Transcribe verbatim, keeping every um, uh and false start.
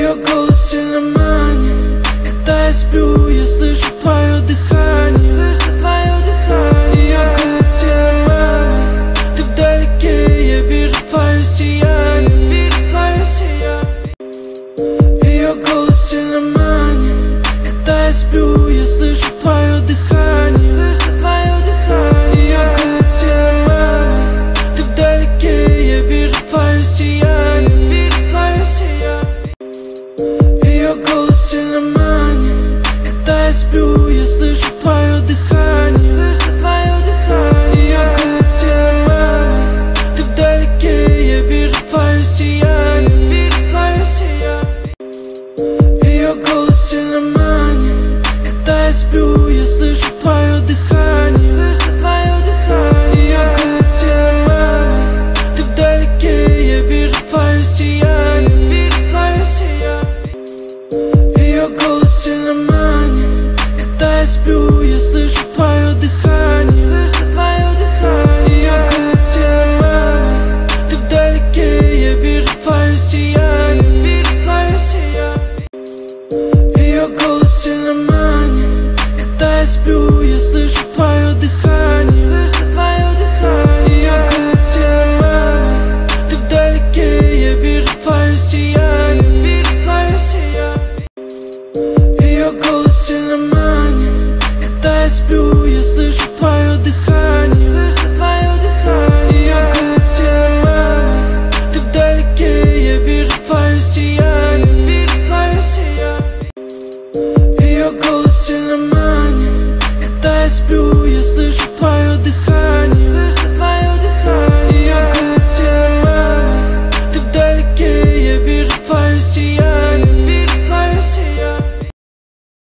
Ее голос сильно манит. Когда я сплю, я слышу твое дыхание. Слышу твое дыхание. Ее голос сильно манит. Ты вдалеке, я вижу твое сияние. Вижу твое сияние. Ее голос сильно манит. Когда я сплю, я слышу твое дыхание. Слышу твое дыхание. Ее голос сильно манит. Ты вдалеке, я вижу твое сияние. Вижу твое сияние. Ее голос сильно манит. Когда я сплю, я слышу твое дыхание. Слышу твое дыхание. Ее голос сильно манит. Ты вдалеке, я вижу твое сияние. Вижу твое сияние. Ее голос сильно манит. Когда я сплю, я слышу твое дыхание. Слышу твое дыхание. Ее голос сильно манит. Ты вдалеке, я вижу твое сияние. Вижу твое сияние. Ее голос сильно манит. Когда я сплю, я слышу твое дыхание. Слышу твое дыхание. Ее голос сильно манит. Ты вдалеке, я вижу твое сияние.